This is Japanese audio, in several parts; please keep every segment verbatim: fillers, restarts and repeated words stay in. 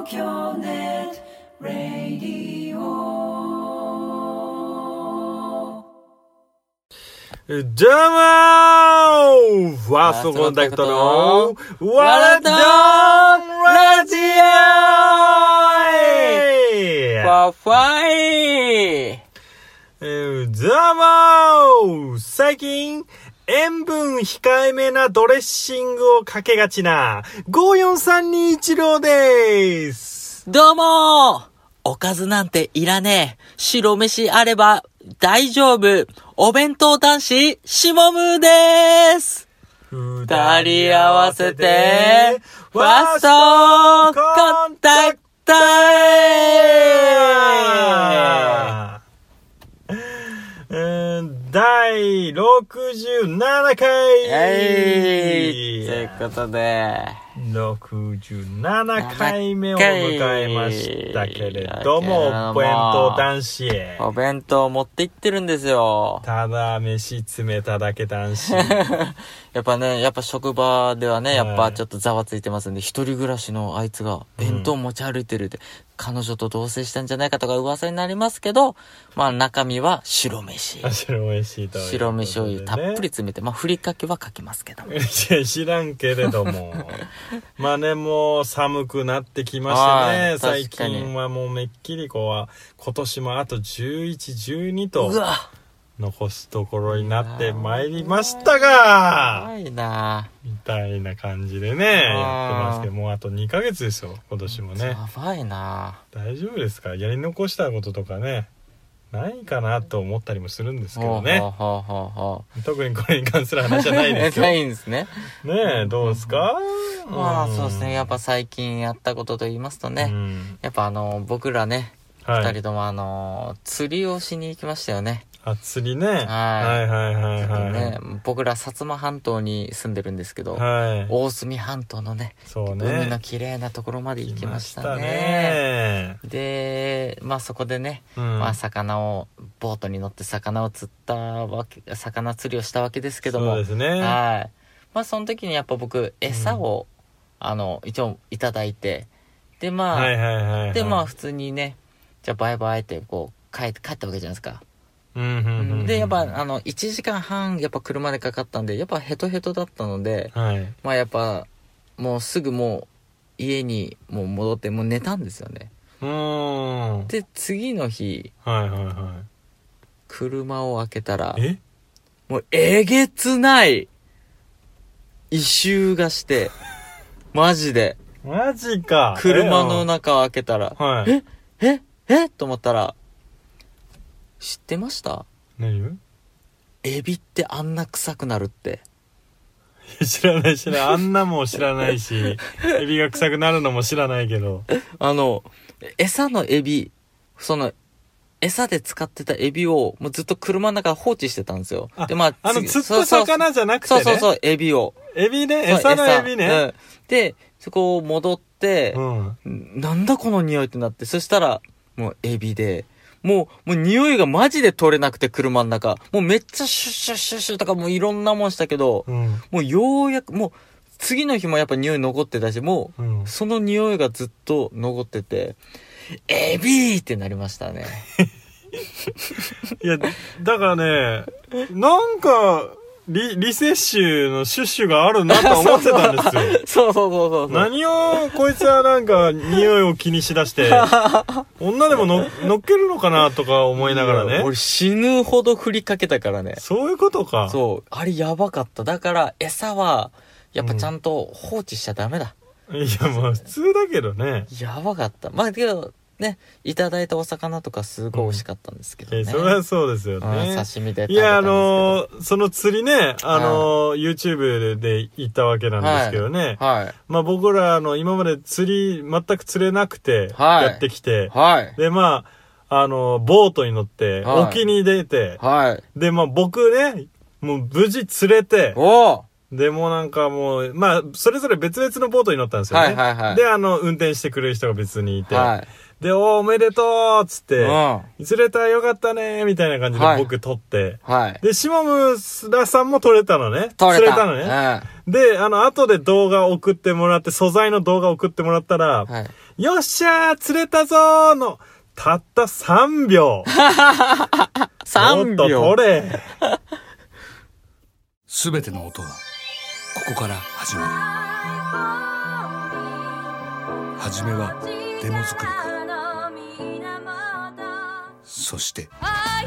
東京ネットラディオ。 どうもーファーストコンタクトのワラドンラジオファファイえー、どうもー最近塩分控えめなドレッシングをかけがちなごよんさんにいちろうでーす。 どうもーおかずなんていらねえ。白飯あれば大丈夫。お弁当男子、しもむでーす。二人合わせて、ファーストコンタクト第ろくじゅうななかいえい、ということでろくじゅうななかいめを迎えましたけれども、お弁当男子へお弁当持って行ってるんですよ。 ただ飯詰めただけ男子やっぱね、やっぱ職場ではね、やっぱちょっとざわついてますんで、一人暮らしのあいつが弁当持ち歩いてるって、うん、彼女と同棲したんじゃないかとか噂になりますけど、まあ中身は白飯。 白飯と、ね、 白飯をたっぷり詰めて、まあふりかけはかけますけども。 知らんけれども。まあね、もう寒くなってきましてね、最近はもうめっきりこう、今年もあとじゅういち、じゅうにと。うわ残すところになってまいりましたが怖いなみたいな感じでねやってますけど、もうあとにかげつですよ今年もね。 やばいな。 大丈夫ですか？やり残したこととかねないかなと思ったりもするんですけどね。 ほうほうほうほう特にこれに関する話じゃないですよ。 ないんですね。 ねえどうですか？ うん、まあそうですね、やっぱ最近やったことと言いますとね、うん、やっぱあの僕らね、はい、ふたりともあの釣りをしに行きましたよね。 あ、釣りね。はい、はいはいはいはい、ね、 僕ら薩摩半島に住んでるんですけど、はい、大隅半島のね、そうね海の綺麗なところまで行きましたね。ねで、まあそこでね、うん、まあ魚をボートに乗って魚を釣ったわけ、魚釣りをしたわけですけども、 そうですね。 はい。まあその時にやっぱ僕餌を、うん、あの一応いただいて、でまあ、はいはいはいはい、でまあ普通にね、じゃあバイバイってこう帰って帰ったわけじゃないですか。うんうんうん、でやっぱあのいちじかんはんやっぱ車でかかったんでやっぱヘトヘトだったので、はい、まあやっぱもうすぐもう家にもう戻ってもう寝たんですよね。うんで次の日、はいはいはい、車を開けたらえもうえげつない異臭がしてマジでマジか車の中を開けたら、はい、えええと思ったら知ってました？ 何？ エビってあんな臭くなるって。 知らない知らないあんなも知らないしエビが臭くなるのも知らないけどあの餌のエビその餌で使ってたエビをもうずっと車の中放置してたんですよ。 でまああの釣った魚じゃなくてね。 そうそうそうエビをエビね餌のエビね、うん、 でそこを戻って、うん、なんだこの匂いってなってそしたらもうエビでもう、もう匂いがマジで取れなくて車の中。もうめっちゃシュッシュッシュッシュッとかもういろんなもんしたけど、うん、もうようやく、もう次の日もやっぱ匂い残ってたし、もう、うん、その匂いがずっと残ってて、エビーってなりましたね。 いや、だからね、なんか、リ、リセッシュのシュッシュがあるなと思ってたんですよ。 そうそうそうそうそう。 何をこいつはなんか匂いを気にしだして、女でもの乗っけるのかなとか思いながらね。 俺死ぬほど振りかけたからね。 そういうことか。 そう。あれやばかった。だから餌はやっぱちゃんと放置しちゃダメだ。 うん、いやまあ普通だけどね。 やばかった。まあけど、ね、いただいたお魚とかすごい美味しかったんですけどね。 うん、それはそうですよね。 うん、刺身で食べたんですけど。 いや、あのー、その釣りね、あのー、YouTube で行ったわけなんですけどね。はい。はい、まあ僕ら、あの、今まで釣り、全く釣れなくて、やってきて、はい。で、まあ、あのー、ボートに乗って、沖に出て、はい。で、まあ僕ね、もう無事釣れて、おでもなんかもう、まあ、それぞれ別々のボートに乗ったんですよね。 はいはいはい。 で、あの、運転してくれる人が別にいて。 はい。 で、おー、おめでとうっつって、 うん、 釣れたよかったねみたいな感じで僕撮って。 はい。 で、下村さんも撮れたのね。 撮れた。 釣れたのね。うん、で、あの、後で動画送ってもらって、素材の動画送ってもらったら、はい、よっしゃー釣れたぞーの、たったさんびょう。 さんびょう。 もっと撮れ。 すべての音は、ここから始まる。はじめは、デモ作りから。そして、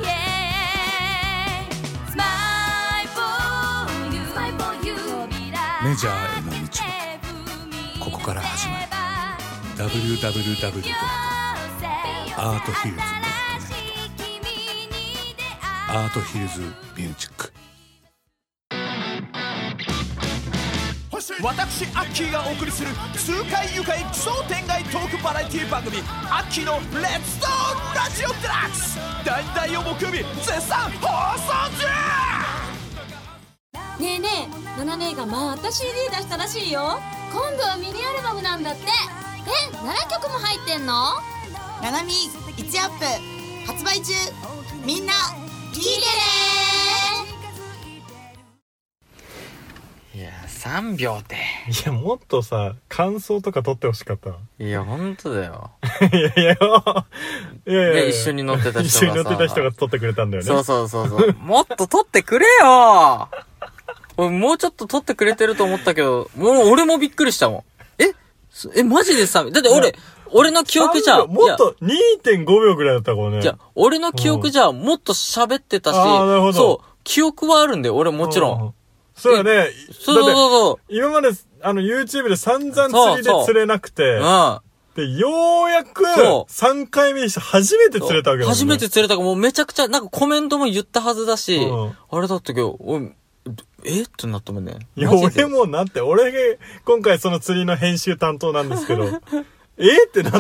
メジャーへの道は、ここから始まる。ダブリューダブリューダブリュー ドット アートヒルズ ドット ネット アートヒルズミュージック。 私アッキーがお送りする痛快愉快奇想天外トークバラエティ番組アッキーのレッツトーラジオデラックス大々を木曜日絶賛放送中。 ねえねえ、ナナ姉がまた シーディー 出したらしいよ。今度はミニアルバムなんだって。え、ななきょくも入ってんの？ ナナミいちアップ発売中。みんな聞いてね。 いやさんびょうって。 いやもっとさ感想とか撮ってほしかった。 いやほんとだよ。 いやいやいやいやいや一緒に乗ってた人がさ一緒に乗ってた人が撮ってくれたんだよね。 そうそうそうそうもっと撮ってくれよ。俺もうちょっと撮ってくれてると思ったけど、もう俺もびっくりしたもん。ええマジでさだって俺俺の記憶じゃもっと にてんごびょうぐらいだったからね。 じゃあ俺の記憶じゃもっと喋ってたし、 あなるほどそう記憶はあるんだよ俺もちろん。 そうだね。 そうそうそう。 今まで、あの、YouTube で散々釣りで釣れなくて、うん、で、ようやく、さんかいめにして初めて釣れたわけだもんね。 初めて釣れたから、もうめちゃくちゃ、なんかコメントも言ったはずだし、うん、あれだったけど、俺、えってなったもんね。 いや、俺もなって、俺が、今回その釣りの編集担当なんですけど、えってなって。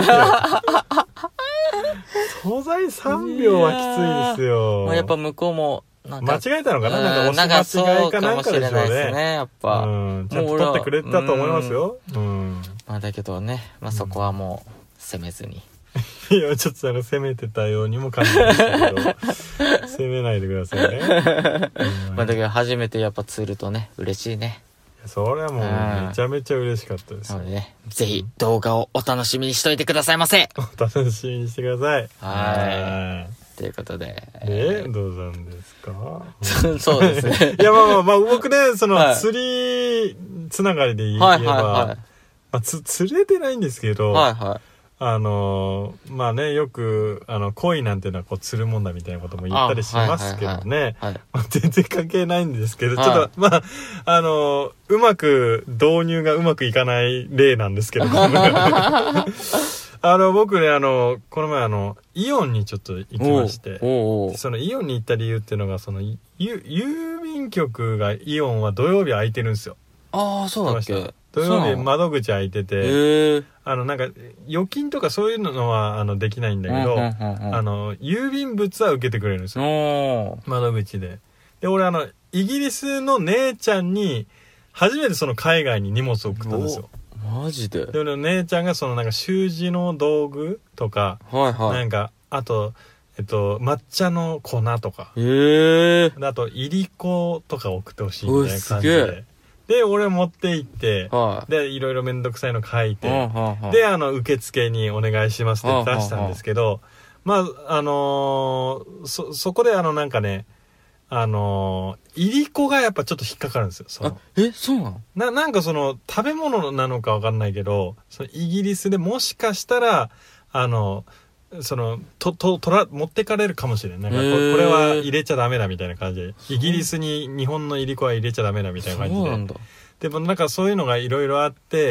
素材さんびょうはきついですよ。 まあ、やっぱ向こうも、 間違えたのかななんか押し間違いかなんかでしょうね。 かもしれないですね、やっぱ。 うん。ちゃんと撮ってくれたと思いますよ。うん。 まあだけどね、まあそこはもう、責めずに。 いや、ちょっとあの、責めてたようにも感じましたけど、責めないでくださいね。 まあだけど初めてやっぱ釣るとね、嬉しいね。 それはもう、めちゃめちゃ嬉しかったです。 なのでね、ぜひ動画をお楽しみにしといてくださいませ。 お楽しみにしてください。 はい。ということで。 えー、どうなんですかそうですね。 いや、まあまあまあ、僕ね、その、釣りつながりで言えば、はいはいはい、まあ、つ、釣れてないんですけど、はいはい、あの、まあね、よく、あの、恋なんていうのはこう、釣るもんだみたいなことも言ったりしますけどね、全然関係ないんですけど、はい、ちょっと、まあ、あの、うまく、導入がうまくいかない例なんですけど、あの、僕ね、あの、この前あの、イオンにちょっと行きまして、おうおうそのイオンに行った理由っていうのが、その、ゆ郵便局がイオンは土曜日空いてるんですよ。 ああ、そうだっけ？ 土曜日窓口開いてて、あの、なんか、預金とかそういうのは、あの、できないんだけど、うんうんうんうん、あの、郵便物は受けてくれるんですよ。窓口で。で、俺あの、イギリスの姉ちゃんに、初めてその海外に荷物を送ったんですよ。 マジで？ で、姉ちゃんがそのなんか習字の道具とか、はいはい、なんか、あと、えっと、抹茶の粉とか、へー。あと、いりことか送ってほしいみたいな感じで。で、俺持って行って、はい、で、いろいろめんどくさいの書いて、はいはい、で、あの、受付にお願いしますって出したんですけど、はいはいはい、まあ、あのー、そ、そこであの、なんかね、あのー、いりこがやっぱちょっと引っかかるんですよ。そのえ、そうなの？ な、なんかその、食べ物なのかわかんないけど、そのイギリスでもしかしたら、あの、その、と、と、とら、持ってかれるかもしれない。なんかこれ、これは入れちゃダメだみたいな感じで、イギリスに日本のいりこは入れちゃダメだみたいな感じで。そうなんだ。でもなんかそういうのがいろいろあって、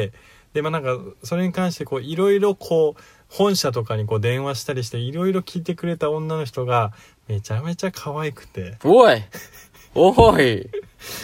で、まあなんか、それに関してこう、いろいろこう、本社とかにこう電話したりして、いろいろ聞いてくれた女の人が、めちゃめちゃ可愛くて。 おいおい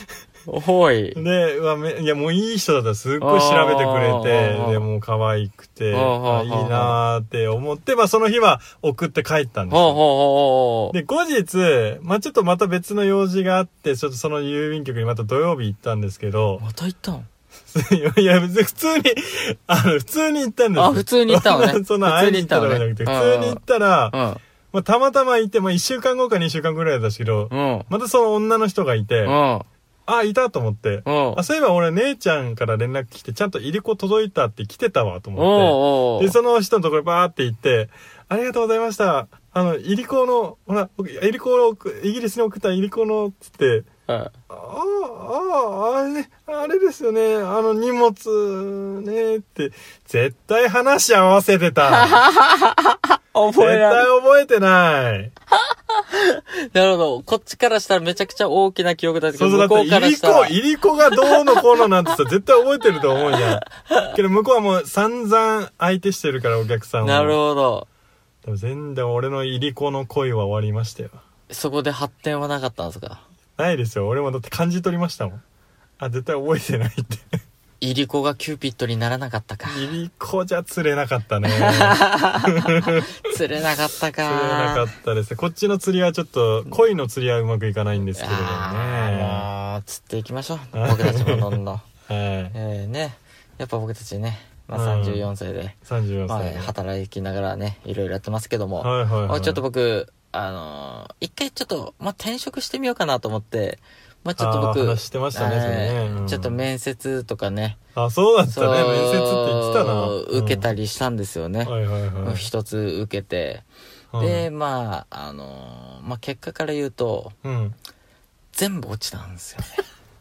おい。 で、うわめいやもういい人だったらすっごい調べてくれて、でもう可愛くて、あいいなーって思って、まあその日は送って帰ったんですよ。で、後日、まあちょっとまた別の用事があって、ちょっとその郵便局にまた土曜日行ったんですけど。 また行ったんいや、別に普通に、あの、普通に行ったんですよ。 あ、普通に行ったのね。 そんな会いに行ったわけじゃなくて、普通に行ったら、うん、まあ、たまたまいて、まあ、一週間後か二週間ぐらいだったけど、うん、またその女の人がいて、うん、あ、いたと思って、うん、あ、そういえば俺姉ちゃんから連絡来て、ちゃんといりこ届いたって来てたわと思って、おうおうで、その人のところバーって行って、ありがとうございました。あの、いりこの、ほら、いりこを、イギリスに送ったいりこの、つって、はい、ああ、ああ、あれ、あれですよね。あの荷物ねって、絶対話し合わせてた。覚え絶対覚えてない。 なるほど。こっちからしたらめちゃくちゃ大きな記憶だけど、 そうそう、だっていりこ、いりこがどうのこうのなんてさ、絶対覚えてると思うじゃん。けど向こうはもう散々相手してるから、お客さんは。 なるほど。 でも全然俺のいりこの恋は終わりましたよ。 そこで発展はなかったんですか？ ないですよ。俺もだって感じ取りましたもん。あ、絶対覚えてないって。 いりこがキューピッドにならなかったか。 いりこじゃ釣れなかったね。 釣れなかったか。 釣れなかったですね。こっちの釣りはちょっと、恋の釣りはうまくいかないんですけれどもね。 もう、釣っていきましょう。僕たちもどんどん。はい。えー、ね。やっぱ僕たちね、まあ、さんじゅうよんさいで、うん、 さんじゅうよんさい、 まあ、働きながらね、いろいろやってますけども、 はいはいはい、 ちょっと僕、あのー、一回ちょっと、まあ、転職してみようかなと思って、まあ、ちょっと僕、 話してましたね、それね、 うん、ちょっと面接とかね。 あ、そうだったね、面接って言ってたな。 受けたりしたんですよね。 はいはいはい。 一つ受けて。で、まあ、あのー、まあ、結果から言うと、うん、全部落ちたんですよね。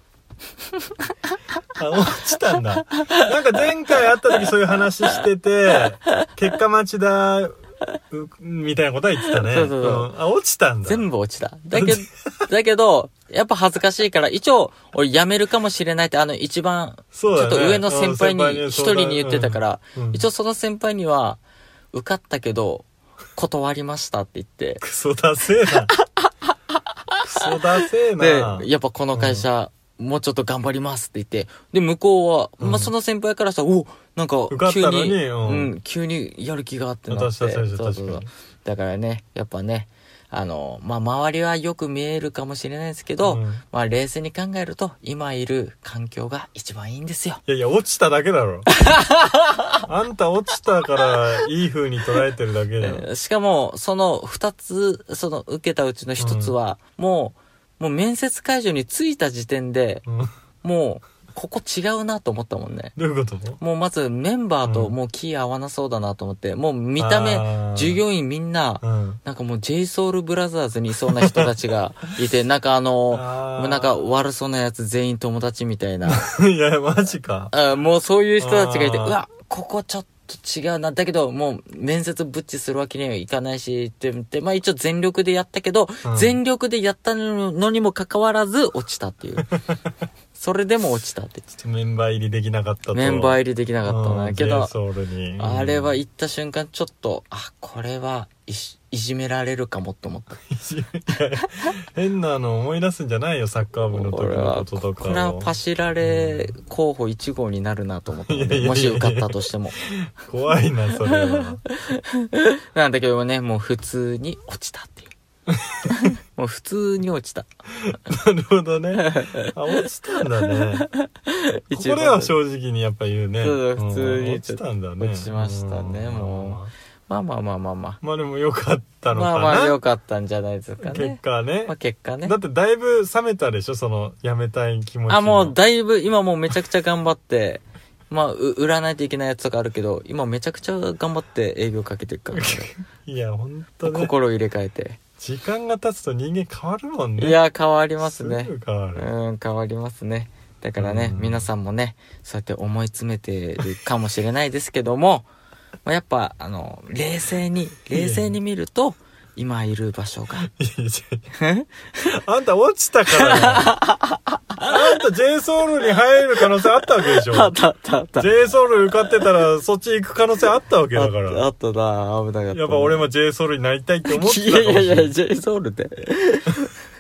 あ、落ちたんだ。なんか前回会った時そういう話してて、結果待ちだ、みたいなことは言ってたね。そうそうそう、うん。あ、落ちたんだ。 全部落ちた。だけど、だけど、やっぱ恥ずかしいから、一応、俺辞めるかもしれないって、あの、一番、ちょっと上の先輩に、一人に言ってたから、うんうん、一応その先輩には、受かったけど、断りましたって言って。 クソだせえな。クソだせえな。 で、やっぱこの会社、うん、もうちょっと頑張りますって言って、で、向こうは、うん、まあ、その先輩からしたら、お、なんか、急に、うん、うん、急にやる気があってなって。そうそうそう。だからね、やっぱね、あの、まあ、周りはよく見えるかもしれないですけど、うん、まあ、冷静に考えると、今いる環境が一番いいんですよ。 いやいや、落ちただけだろ。あんた落ちたから、いい風に捉えてるだけだよ。 しかも、その二つ、その受けたうちの一つは、うん、もう、もう面接会場に着いた時点で、うん、もう、ここ違うなと思ったもんね。 どういうこと？ もうまずメンバーともう気合わなそうだなと思って、うん、もう見た目、従業員みんな、うん、なんかもう ジェイソウルブラザーズにいそうな人たちがいて、なんかあの、もうなんか悪そうなやつ全員友達みたいな。 いや、マジか。 あ、もうそういう人たちがいて、うわ、ここちょっと違うな。だけど、もう面接ブッチするわけにはいかないし、って言って、まあ一応全力でやったけど、うん、全力でやったのにもかかわらず落ちたっていう。それでも落ちたって言ってメンバー入りできなかったと。 メンバー入りできなかったな。けど、 にあれは行った瞬間ちょっと、あ、これはいし、いじめられるかもって思った。 変なの思い出すんじゃないよ、サッカー部の時のこととか。 これはパシられ候補いち号になるなと思ったので、もし受かったとしても。 怖いな、それは。 なんだけどね、もう普通に落ちたっていう。もう普通に落ちた。 なるほどね。あ、落ちたんだね。ここでは正直にやっぱ言うね。 そうそう、普通に落ちたんだね。 落ちましたね、もう。まあまあまあまあまあ。 まあでも良かったのかな。 まあまあ良かったんじゃないですかね。 結果ね。 まあ結果ね。 だってだいぶ冷めたでしょ、その辞めたい気持ち。 あ、もうだいぶ、今もうめちゃくちゃ頑張って、まあ、売らないといけないやつとかあるけど、今めちゃくちゃ頑張って営業かけてるから、ね。 いや、ほんとね。 心入れ替えて。 時間が経つと人間変わるもんね。 いや、変わりますね。 すぐ変わる。 うん、変わりますね。だからね、皆さんもね、そうやって思い詰めてるかもしれないですけども、まあ、やっぱ、あの、冷静に、冷静に見ると、今いる場所が。いやいやあんた落ちたからね。あんた ジェイソウル に入る可能性あったわけでしょ。 あったあったあった。 ジェイソウル 受かってたらそっち行く可能性あったわけだから。 あったな、危なかった。 やっぱ俺も ジェイソウル になりたいって思ってたかもしれない。 いやいやいや、ジェイソウル って。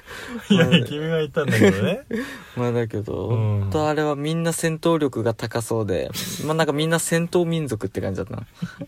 いやいや君は言ったんだけどねまあだけど、 うん、 ほんとあれはみんな戦闘力が高そうでまあなんかみんな戦闘民族って感じだったな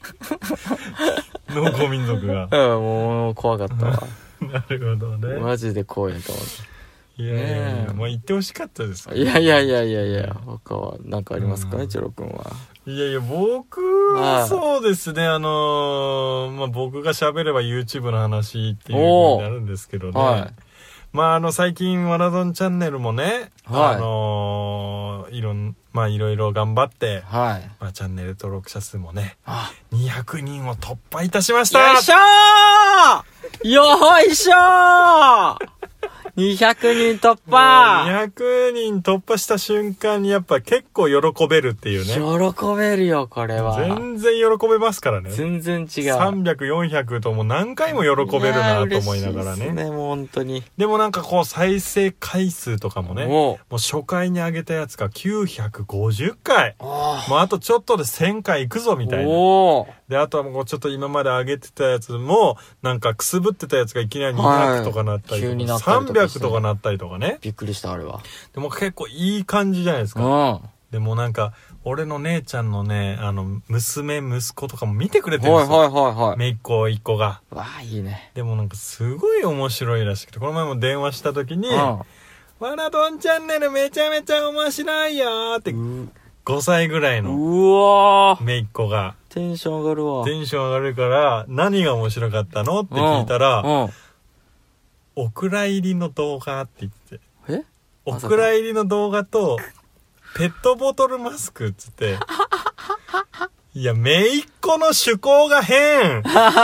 農耕民族がうんもう怖かったわなるほどねマジで怖いと思っていやいやいや、もう言ってほしかったですか、 ね、いやいやいやいやいや他は何かありますかね、チョロ君は。 いやいや僕はそうですね、あのー、まあ僕が喋れば YouTube の話っていう風になるんですけどね、はい、まああの最近ワラドンチャンネルもね、はい、あのー、いろんまあいろいろ頑張って、はい、まあ、チャンネル登録者数もねにひゃくにんを突破いたしました。 よいしょーよいしょーにひゃくにん突破にひゃくにん突破した瞬間にやっぱ結構喜べるっていうね。 喜べるよこれは。 全然喜べますからね。 全然違う。 さんびゃく、よんひゃくとも何回も喜べるなと思いながらね。 嬉しいですね、もう本当に。 でもなんかこう再生回数とかもね、もう初回に上げたやつがきゅうひゃくごじゅっかい。もうあとちょっとでせんかいいくぞみたいな。であとはもうちょっと今まで上げてたやつもなんかくすぶってたやつがいきなりにひゃくとかなったりとか、はい、急になったりとかさんびゃくとかなったりとかね。 びっくりしたあれは。でも結構いい感じじゃないですか、うん、でもなんか俺の姉ちゃんのねあの娘息子とかも見てくれてるんですよ、はいはいはいはい、姪っ子一個が。 わあいいね。 でもなんかすごい面白いらしくて、この前も電話した時に、うん、ワラドンチャンネルめちゃめちゃ面白いよーってごさいぐらいの姪っ子がテンション上がるわ。 テンション上がるから何が面白かったのって聞いたら、うんうん、お蔵入りの動画って言って、 えお蔵入りの動画とペットボトルマスクっつっていや姪っ子の趣向が変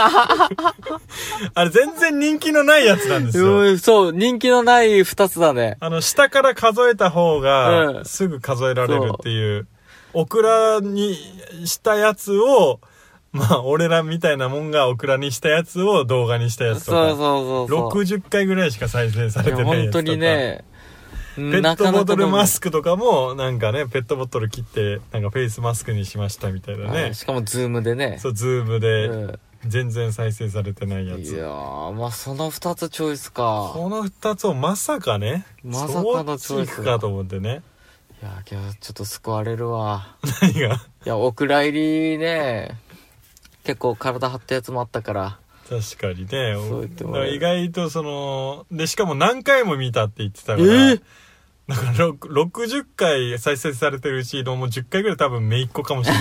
あれ全然人気のないやつなんですよ。 そう人気のないふたつだね。 あの下から数えた方がすぐ数えられるっていう、うん、オクラにしたやつをまあ俺らみたいなもんがオクラにしたやつを動画にしたやつとか、そうそうそうそうろくじゅっかいぐらいしか再生されてないやつとか、 本当にね、 ペットボトルマスクとかもなんかねペットボトル切ってなんかフェイスマスクにしましたみたいなね。 しかもズームでね。 そうズームで、うん、全然再生されてないやつ。 いやーまあそのふたつチョイスか。 このふたつをまさかね、 まさかのチョイスかと思ってね。 いや今日ちょっと救われるわ。 何が？ いやお蔵入りね結構体張ったやつもあったから。 確かにね。意外とそのでしかも何回も見たって言ってたから、えー、だからろくじゅっかい再生されてるうちのもうじゅっかいぐらい多分姪っ子かもしれ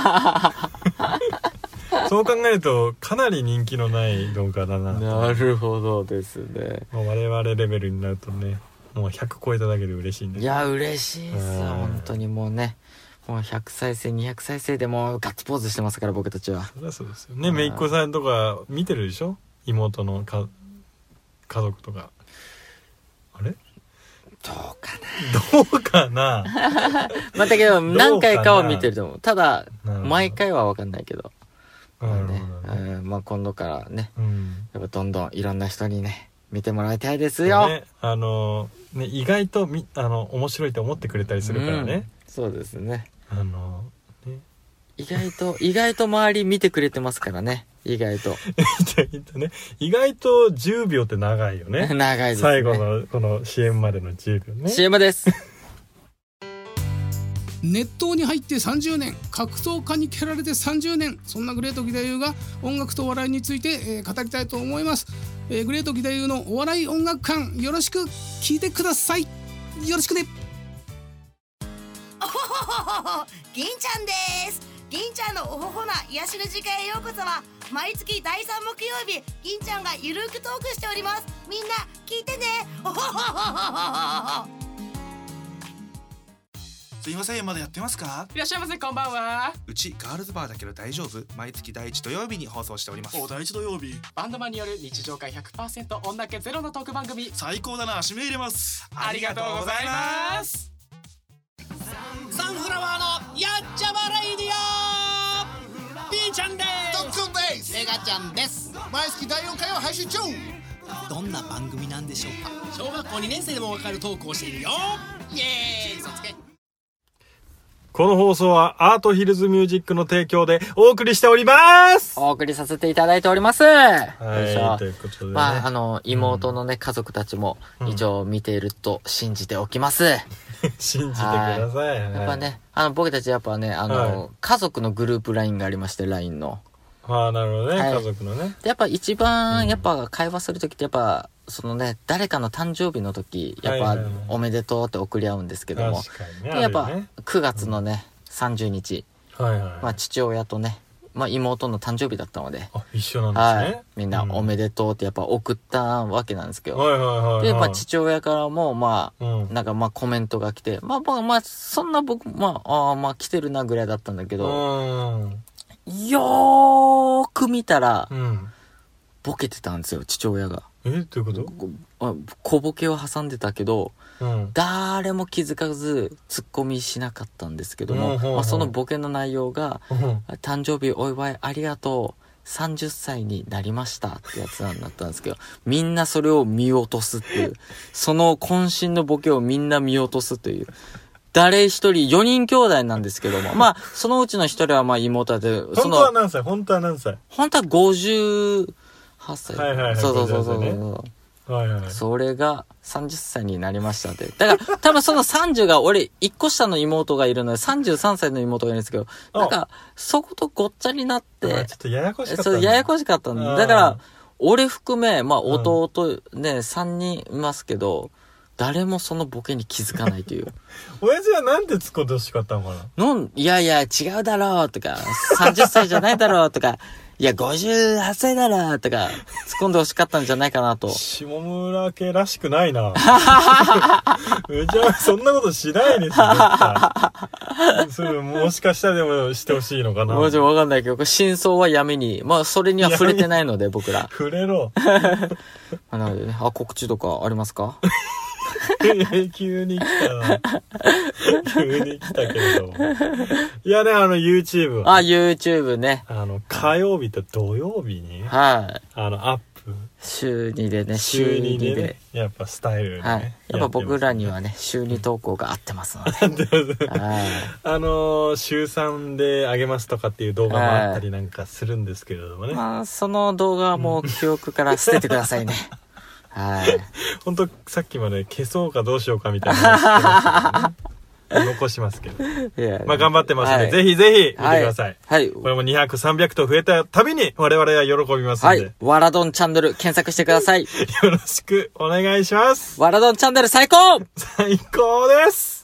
ないそう考えるとかなり人気のない動画だな。 なるほどですね。 もう我々レベルになるとねもうひゃく超えただけで嬉しいんで。 いや嬉しいです本当に。もうねもうひゃく再生にひゃく再生でもうガッツポーズしてますから僕たちは。 そりゃそうですよね。姪っ子さんとか見てるでしょ、妹のか家族とか。あれどうかなどうかなまたけど何回かは見てると思う。ただ毎回は分かんないけど、まあねうんまあ、今度からね、うん、やっぱどんどんいろんな人にね見てもらいたいですよ、ね、 あのね意外とみあの面白いと思ってくれたりするからね、うん、 そうですね。 あのね意外と意外と周り見てくれてますからね。意外とね、意外とじゅうびょうって長いよね。 長いですね。 最後のこの シーエム までのじゅうびょうね。 シーエム です熱湯に入ってさんじゅうねん、格闘家に蹴られてさんじゅうねん、そんなグレート義太夫が音楽とお笑いについて、えー、語りたいと思います、えー、グレート義太夫のお笑い音楽館よろしく聞いてください。よろしくね。 おほほほほ銀ちゃんです。銀ちゃんのおほほな癒しの時間へようこそは。毎月だいさん木曜日銀ちゃんがゆるくトークしております。みんな聞いてね。おほほほほほ。 すいませんまだやってますか？ いらっしゃいませこんばんは。 うちガールズバーだけど大丈夫？毎月だいいち土曜日に放送しております。 お第一土曜日バンドマンによる日常会 ひゃくパーセント 女気ゼロのトーク番組。 最高だな。締め入れます。 ありがとうございます。サンフラワーのやっちゃまレイディオ。 B ちゃんです。 ドックンです。 メガちゃんです。 毎月だいよんかいを配信中。 どんな番組なんでしょうか？ 小学校にねん生でもわかるトークをしているよ。イエーイ。嘘つけ。 この放送はアートヒルズミュージックの提供でお送りしております。 お送りさせていただいております。はい。 ということで、ね、 まあ、あの、妹のね、うん、家族たちも一応見ていると信じておきます。うん、 信じてください。はい、 やっぱね、あの、僕たちやっぱね、あの、はい、家族のグループラインがありまして、ラインの。 ああ、なるほどね、はい、家族のね。 で、やっぱ一番、やっぱ会話するときって、やっぱ、そのね、誰かの誕生日の時、やっぱ、おめでとうって送り合うんですけども。 確かにね。 で、やっぱ、くがつのね、さんじゅうにち、はいはい、まあ、父親とね、まあ、妹の誕生日だったので、 あ、一緒なんですね。 はい、みんなおめでとうってやっぱ送ったわけなんですけど、 はいはいはいはい、 で、まあ、父親からも、まあ、うん、なんかまあコメントが来て、まあ、まあ、まあ、そんな僕、まあ、あまあ、来てるなぐらいだったんだけど、うん、よーく見たら、うん、ボケてたんですよ、父親が。 え、どういうこと？ あ、小ボケを挟んでたけど、うん、誰も気づかずツッコミしなかったんですけども、うん、まあ、そのボケの内容が、うん、誕生日お祝いありがとう、さんじゅっさいになりましたってやつになったんですけど、みんなそれを見落とすっていう、その渾身のボケをみんな見落とすという、誰一人、よにん兄弟なんですけども、まあ、そのうちの一人はまあ妹で、 本当は何歳？本当は何歳？ 本当はごじゅうはっさい。 はいはいはい。 そうそうそうそう。 ね、はいはい。 それがさんじゅっさいになりましたって。だから、多分そのさんじゅうが、俺、いっこ下の妹がいるので、さんじゅうさんさいの妹がいるんですけど、なんか、そことごっちゃになって、 ちょっとややこしかった。 そう、ややこしかったんだ。だから、俺含め、まあ、弟ね、うん、さんにんいますけど、誰もそのボケに気づかないという。 親父はなんで突っ込んでほしかったのかな？ なん、いやいや、違うだろうとか、さんじゅっさいじゃないだろうとか、いや、ごじゅうはっさいだろとか、突っ込んでほしかったんじゃないかなと。 下村家らしくないな。うちはそんなことしないですよ、絶対。それもしかしたらでもしてほしいのかな。 もちろんわかんないけど、真相は闇に。まあ、それには触れてないので、僕ら。 触れろ。 なのでね、あ、告知とかありますか？ 急に来たな。急に来たけれども。いやね、あの YouTube は、あ、YouTube ね。 あの、火曜日と土曜日に、 はい。 あの、アップ。 週にでね、 週にでね、やっぱスタイルね。 はい。やっぱ僕らにはね、週に投稿が合ってますので。 はい。あの、週さんで上げますとかっていう動画もあったりなんかするんですけれどもね。 まあ、その動画はもう記憶から捨ててくださいね。はい。 本当さっきまで消そうかどうしようかみたいな話してましたけどね。残しますけど。いやまあ頑張ってますので、はい、ぜひぜひ見てください。はい。はい、これもにひゃく、さんびゃくと増えたたびに我々は喜びますので。はい。 ワラドンチャンネル検索してください。よろしくお願いします。 ワラドンチャンネル最高！ 最高です！